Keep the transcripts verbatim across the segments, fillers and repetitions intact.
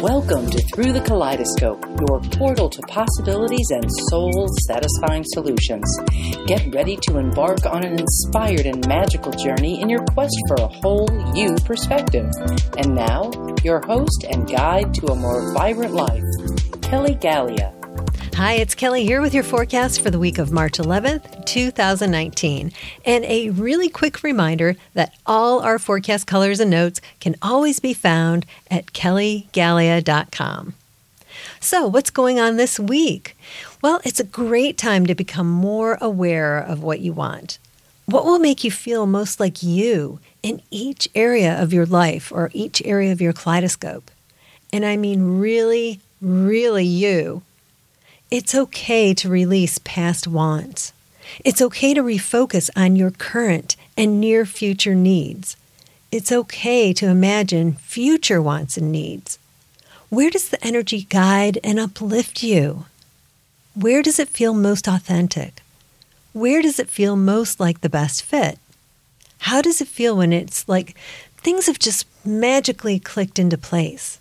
Welcome to Through the Kaleidoscope, your portal to possibilities and soul-satisfying solutions. Get ready to embark on an inspired and magical journey in your quest for a whole you perspective. And now, your host and guide to a more vibrant life, Kelly Galea. Hi, it's Kelly here with your forecast for the week of March eleventh, two thousand nineteen. And a really quick reminder that all our forecast colors and notes can always be found at kelly galea dot com. So, what's going on this week? Well, it's a great time to become more aware of what you want. What will make you feel most like you in each area of your life or each area of your kaleidoscope? And I mean really, really you. It's okay to release past wants. It's okay to refocus on your current and near future needs. It's okay to imagine future wants and needs. Where does the energy guide and uplift you? Where does it feel most authentic? Where does it feel most like the best fit? How does it feel when it's like things have just magically clicked into place?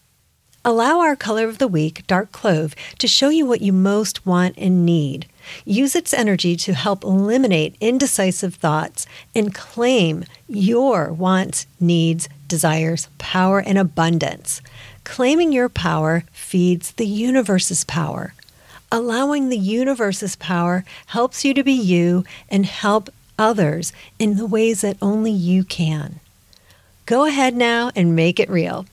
Allow our color of the week, Dark Clove, to show you what you most want and need. Use its energy to help eliminate indecisive thoughts and claim your wants, needs, desires, power, and abundance. Claiming your power feeds the universe's power. Allowing the universe's power helps you to be you and help others in the ways that only you can. Go ahead now and make it real.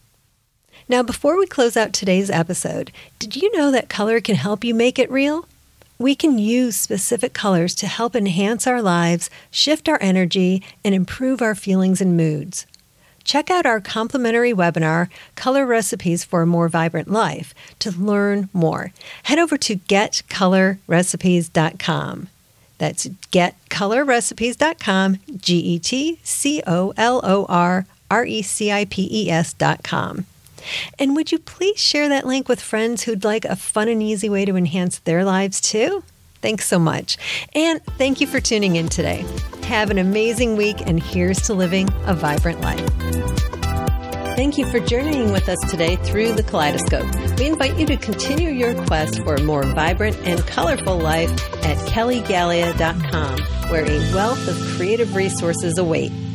Now, before we close out today's episode, did you know that color can help you make it real? We can use specific colors to help enhance our lives, shift our energy, and improve our feelings and moods. Check out our complimentary webinar, Color Recipes for a More Vibrant Life, to learn more. Head over to get color recipes dot com. That's get color recipes dot com, G E T C O L O R R E C I P E S dot com. And would you please share that link with friends who'd like a fun and easy way to enhance their lives too? Thanks so much. And thank you for tuning in today. Have an amazing week, and here's to living a vibrant life. Thank you for journeying with us today through the kaleidoscope. We invite you to continue your quest for a more vibrant and colorful life at kelly galea dot com, where a wealth of creative resources await.